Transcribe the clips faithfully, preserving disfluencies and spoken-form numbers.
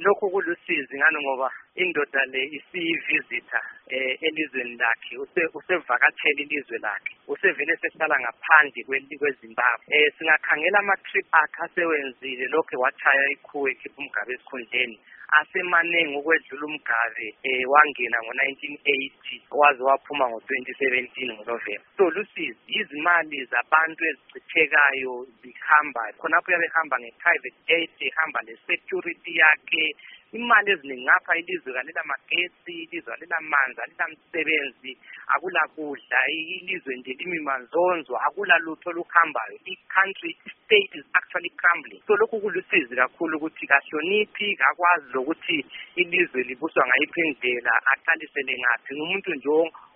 lokho kulusizi ngani ngoba indoda le isivisitor eh elizweni lakhe usevakatshela ilizwe lakhe usevele sehlala ngaphandle kweZimbabwe eh singakhangela ama trip akhe asewenzile lokho wachaya ikhuwe ekhipha umgabe esikhundleni asemanengi ukwedlula umgabe eh wangena ngo nineteen eighty waze waphuma ngo twenty seventeen ngoNovember. So lusizi izimali zabantu ezichithekayo zihamba khonapho yabehamba nge-private jet ehamba le-security yakhe imali eziningi ngapha ilizwe kalela magetsi ilizwe kalela manzi alila msebenzi akula kudla ilizwe nje limi manzonzo akula lutho luhambayo i-country state is actually crumbling. So lokhu kulusizi kakhulu ukuthi kahloniphi kakwazi lokuthi ilizwe libuswa ngayiphi indlela aqalisele ngaphi ngumuntu nje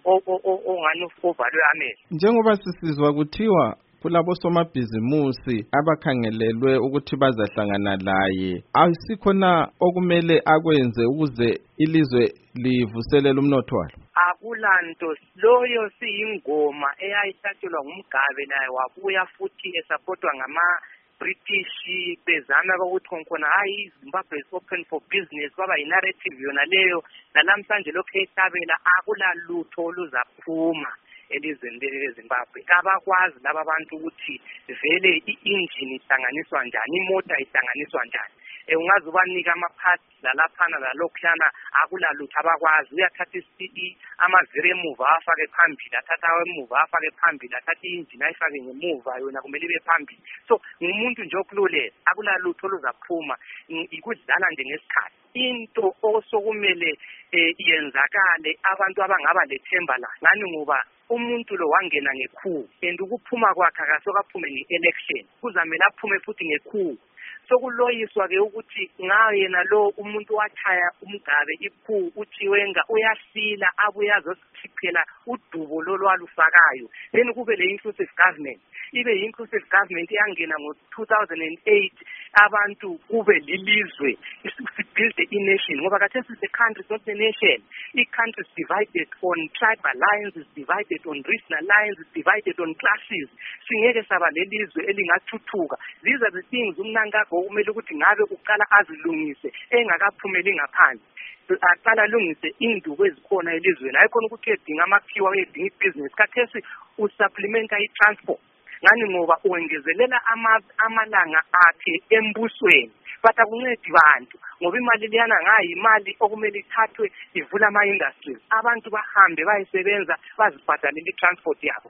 ongani ovalwe amehlo. Njengoba sisizwa kuthiwa kulabo somabhizimusi abakhangelelwe ukuthi bazahlangana laye asikhona okumele akwenze ukuze ilizwe livuselele umnotho walo. Akulanto loyo siyingoma eyayihlatshelwa ngumgabe naye wabuya futhi esupportwa ngama British bezana ukuthi khona hayi Zimbabwe is open for business kwaba i-narrative yona leyo nalamhlanje lokho ehlabela akula lutho luzaphuma elizweni leZimbabwe. Abakwazi laba abantu ukuthi vele i-engine ihlanganiswa njani imoto ihlanganiswa njani eh ungaze ubanika ama-parts lalaphana lalokhuyana akula lutho abakwazi uyathatha i amaviri emuva afake phambili athatha emuva afake phambili athatha i-engine ayifake ngemuva yona kumele ibe phambili. So ngumuntu nje okululela akula lutho luzaphuma ikudlala nje ngesikhathi into osokumele iyenzakale abantu abangaba lethemba la ngani ngoba umuntu lo wangena ngekhu and ukuphuma kwakhe akasokaphume nge-election kuzamela aphume futhi ngekhu. Sokuloyiswa ke ukuthi ngayo yena lo umuntu wachaya umgabe ikhu uThiwenga uyasila abuya azosichiphela udubo lolwalufakayo then kube le inclusive government ibe inclusive government yangena ngo two thousand eight abantu kube lilizwe build a nation ngoba kathesi the country is not a nation. The country is divided on tribal lines, is divided on regional lines, is divided on classes. Singeke saba lelizwe elingathuthuka. These are the things umnanga kumele ukuthi ngabe uqala azilungise engakaphumeli ngaphandle aqala lungise induku ezikhona elizweni ayikhona ukuthi edinga amakhiwa edinga ibusiness kathesi usupplementa i-transport ngani ngoba uwengezelela amalanga akhe embusweni but akuncedi bantu ngoba imali liyana ngayi imali okumele ithathwe ivula ama-industries abantu bahambe bayisebenza bazibhadalele i-transport yabo